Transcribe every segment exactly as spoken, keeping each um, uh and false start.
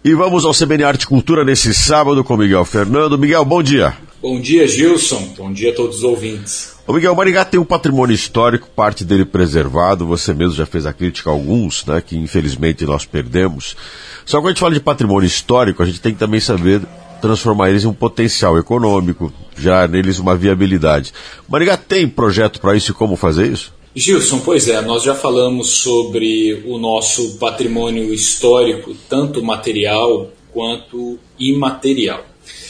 E vamos ao C B N Arte e Cultura nesse sábado com Miguel Fernando. Miguel, bom dia. Bom dia, Gilson. Bom dia a todos os ouvintes. Ô Miguel, Maringá tem um patrimônio histórico, parte dele preservado. Você mesmo já fez a crítica a alguns, né, que infelizmente nós perdemos. Só que quando a gente fala de patrimônio histórico, a gente tem que também saber transformar eles em um potencial econômico, gerar neles uma viabilidade. Maringá tem projeto para isso e como fazer isso? Gilson, pois é, nós já falamos sobre o nosso patrimônio histórico, tanto material quanto imaterial.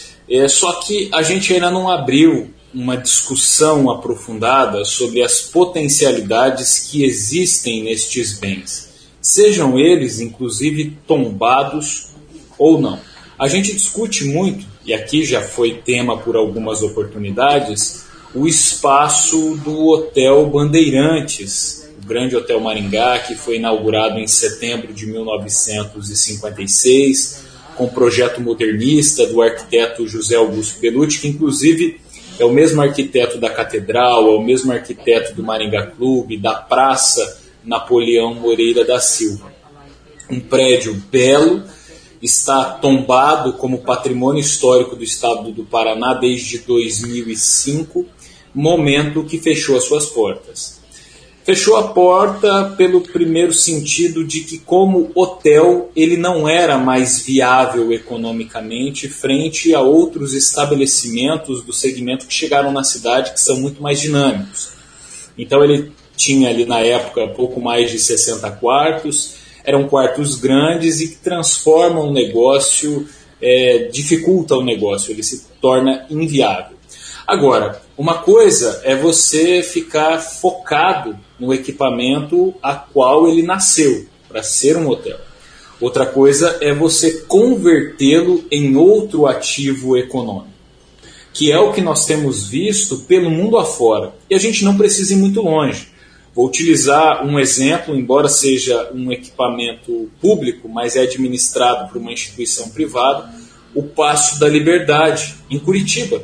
É, só que a gente ainda não abriu uma discussão aprofundada sobre as potencialidades que existem nestes bens, sejam eles, inclusive, tombados ou não. A gente discute muito, e aqui já foi tema por algumas oportunidades, o espaço do Hotel Bandeirantes, o grande Hotel Maringá, que foi inaugurado em setembro de mil novecentos e cinquenta e seis, com o projeto modernista do arquiteto José Augusto Belucci, que inclusive é o mesmo arquiteto da Catedral, é o mesmo arquiteto do Maringá Clube, da Praça Napoleão Moreira da Silva. Um prédio belo, está tombado como patrimônio histórico do estado do Paraná desde dois mil e cinco, momento que fechou as suas portas. Fechou a porta pelo primeiro sentido de que, como hotel, ele não era mais viável economicamente frente a outros estabelecimentos do segmento que chegaram na cidade, que são muito mais dinâmicos. Então ele tinha ali na época pouco mais de sessenta quartos, eram quartos grandes e que transformam o negócio, é, dificulta o negócio, ele se torna inviável. Agora, uma coisa é você ficar focado no equipamento a qual ele nasceu, para ser um hotel. Outra coisa é você convertê-lo em outro ativo econômico, que é o que nós temos visto pelo mundo afora. E a gente não precisa ir muito longe. Vou utilizar um exemplo, embora seja um equipamento público, mas é administrado por uma instituição privada, o Paço da Liberdade, em Curitiba,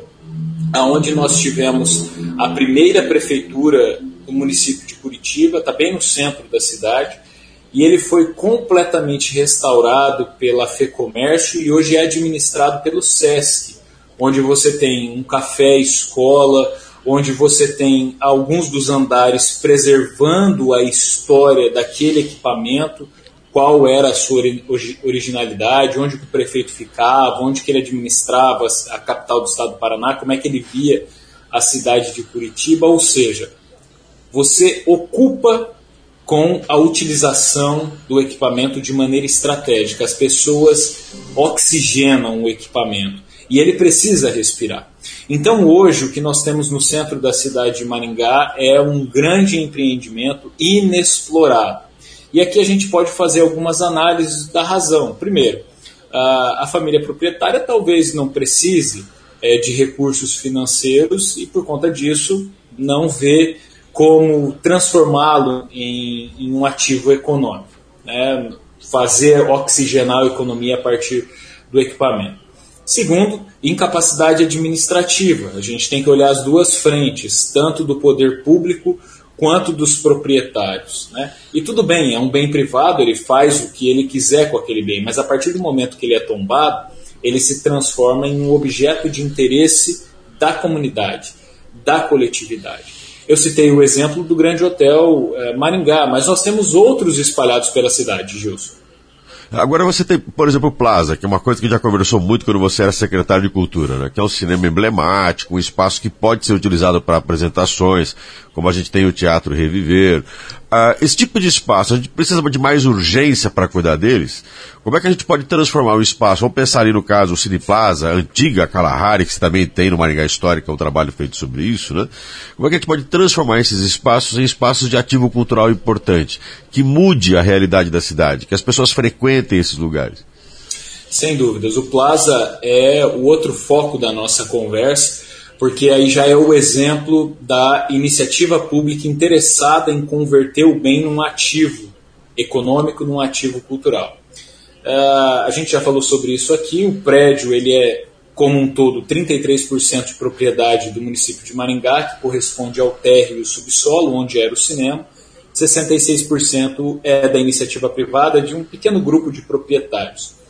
onde nós tivemos a primeira prefeitura do município de Curitiba, está bem no centro da cidade, e ele foi completamente restaurado pela FEComércio e hoje é administrado pelo SESC, onde você tem um café escola, onde você tem alguns dos andares preservando a história daquele equipamento, qual era a sua originalidade, onde o prefeito ficava, onde que ele administrava a capital do estado do Paraná, como é que ele via a cidade de Curitiba, ou seja, você ocupa com a utilização do equipamento de maneira estratégica, as pessoas oxigenam o equipamento e ele precisa respirar. Então hoje o que nós temos no centro da cidade de Maringá é um grande empreendimento inexplorado. E aqui a gente pode fazer algumas análises da razão. Primeiro, a, a família proprietária talvez não precise é, de recursos financeiros e, por conta disso, não vê como transformá-lo em, em um ativo econômico, né? Fazer oxigenar a economia a partir do equipamento. Segundo, incapacidade administrativa. A gente tem que olhar as duas frentes, tanto do poder público quanto dos proprietários, né? E tudo bem, é um bem privado, ele faz o que ele quiser com aquele bem, mas a partir do momento que ele é tombado, ele se transforma em um objeto de interesse da comunidade, da coletividade. Eu citei o exemplo do grande hotel é, Maringá, mas nós temos outros espalhados pela cidade, Gilson. Agora você tem, por exemplo, o Plaza, que é uma coisa que já conversou muito quando você era secretário de Cultura, né? Que é um cinema emblemático, um espaço que pode ser utilizado para apresentações, como a gente tem o Teatro Reviver. Uh, esse tipo de espaço, a gente precisa de mais urgência para cuidar deles? Como é que a gente pode transformar o espaço? Vamos pensar ali no caso o Cine Plaza, a antiga Kalahari, que você também tem no Maringá Histórico, é um trabalho feito sobre isso, né? Como é que a gente pode transformar esses espaços em espaços de ativo cultural importante, que mude a realidade da cidade, que as pessoas frequentem esses lugares? Sem dúvidas. O Plaza é o outro foco da nossa conversa, porque aí já é o exemplo da iniciativa pública interessada em converter o bem num ativo econômico, num ativo cultural. Uh, a gente já falou sobre isso aqui, o prédio ele é, como um todo, trinta e três por cento de propriedade do município de Maringá, que corresponde ao térreo e o subsolo, onde era o cinema, sessenta e seis por cento é da iniciativa privada de um pequeno grupo de proprietários.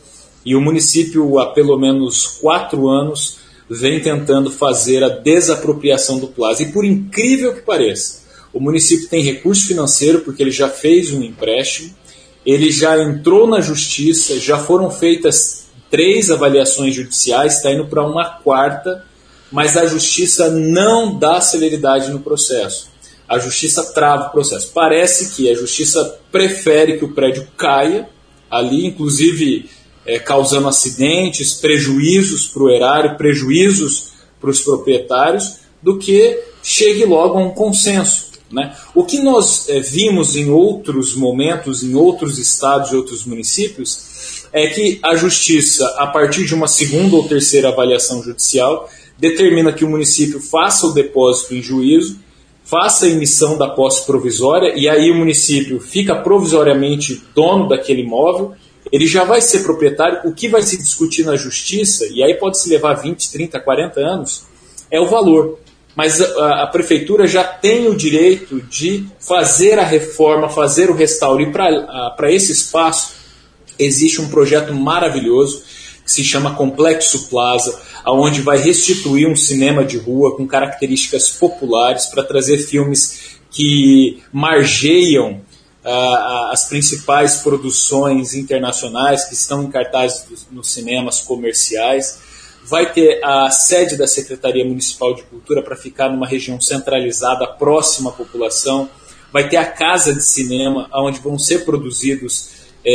E o município, há pelo menos quatro anos, vem tentando fazer a desapropriação do Plaza. E por incrível que pareça, o município tem recurso financeiro, porque ele já fez um empréstimo, ele já entrou na justiça, já foram feitas três avaliações judiciais, está indo para uma quarta, mas a justiça não dá celeridade no processo. A justiça trava o processo. Parece que a justiça prefere que o prédio caia, ali, inclusive é, causando acidentes, prejuízos para o erário, prejuízos para os proprietários, do que chegue logo a um consenso, né? O que nós é, vimos em outros momentos, em outros estados e outros municípios, é que a justiça, a partir de uma segunda ou terceira avaliação judicial, determina que o município faça o depósito em juízo, faça a emissão da posse provisória, e aí o município fica provisoriamente dono daquele imóvel, ele já vai ser proprietário. O que vai se discutir na justiça, e aí pode se levar vinte, trinta, quarenta anos, é o valor. Mas a, a prefeitura já tem o direito de fazer a reforma, fazer o restauro. E para esse espaço existe um projeto maravilhoso que se chama Complexo Plaza, onde vai restituir um cinema de rua com características populares para trazer filmes que margeiam uh, as principais produções internacionais que estão em cartaz nos cinemas comerciais. Vai ter a sede da Secretaria Municipal de Cultura para ficar numa região centralizada, próxima à população. Vai ter a Casa de Cinema, onde vão ser produzidos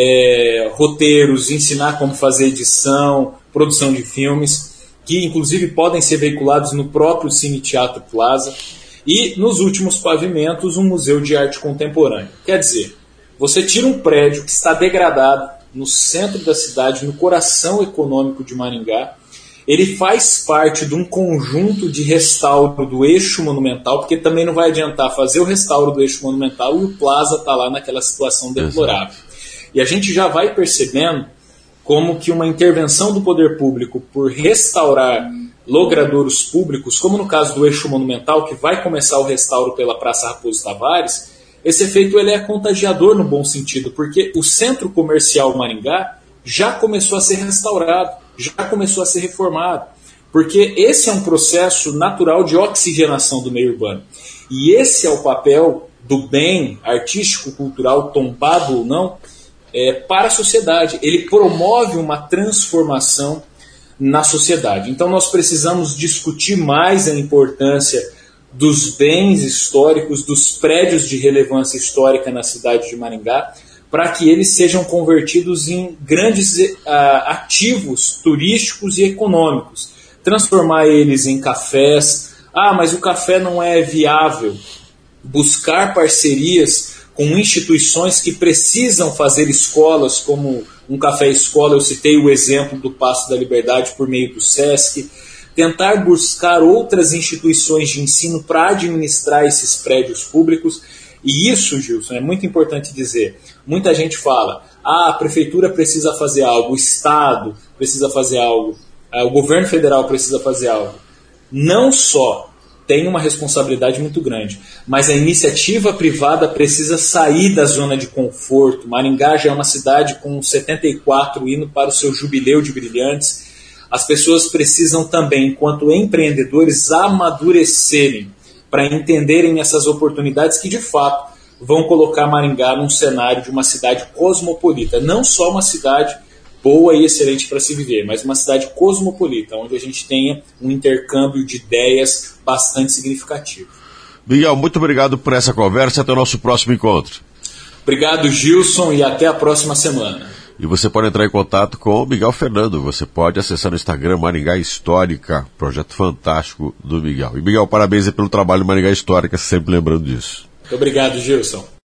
é, roteiros, ensinar como fazer edição, produção de filmes, que inclusive podem ser veiculados no próprio Cine Teatro Plaza. E nos últimos pavimentos, um museu de arte contemporânea. Quer dizer, você tira um prédio que está degradado no centro da cidade, no coração econômico de Maringá, ele faz parte de um conjunto de restauro do eixo monumental, porque também não vai adiantar fazer o restauro do eixo monumental e o Plaza está lá naquela situação deplorável. Exato. E a gente já vai percebendo como que uma intervenção do poder público por restaurar logradouros públicos, como no caso do eixo monumental, que vai começar o restauro pela Praça Raposo Tavares, esse efeito ele é contagiador no bom sentido, porque o centro comercial Maringá já começou a ser restaurado, já começou a ser reformado, porque esse é um processo natural de oxigenação do meio urbano. E esse é o papel do bem artístico, cultural, tombado ou não, é, para a sociedade. Ele promove uma transformação na sociedade. Então nós precisamos discutir mais a importância dos bens históricos, dos prédios de relevância histórica na cidade de Maringá, para que eles sejam convertidos em grandes uh, ativos turísticos e econômicos. Transformar eles em cafés. Ah, mas o café não é viável. Buscar parcerias com instituições que precisam fazer escolas, como um café-escola, eu citei o exemplo do Paço da Liberdade por meio do SESC. Tentar buscar outras instituições de ensino para administrar esses prédios públicos. E isso, Gilson, é muito importante dizer. Muita gente fala, ah, a prefeitura precisa fazer algo, o Estado precisa fazer algo, o governo federal precisa fazer algo. Não só tem uma responsabilidade muito grande, mas a iniciativa privada precisa sair da zona de conforto. Maringá já é uma cidade com setenta e quatro indo para o seu jubileu de brilhantes. As pessoas precisam também, enquanto empreendedores, amadurecerem para entenderem essas oportunidades que, de fato, vão colocar Maringá num cenário de uma cidade cosmopolita. Não só uma cidade boa e excelente para se viver, mas uma cidade cosmopolita, onde a gente tenha um intercâmbio de ideias bastante significativo. Miguel, muito obrigado por essa conversa. Até o nosso próximo encontro. Obrigado, Gilson, e até a próxima semana. E você pode entrar em contato com o Miguel Fernando. Você pode acessar no Instagram Maringá Histórica, projeto fantástico do Miguel. E Miguel, parabéns pelo trabalho Maringá Histórica, sempre lembrando disso. Muito obrigado, Gilson.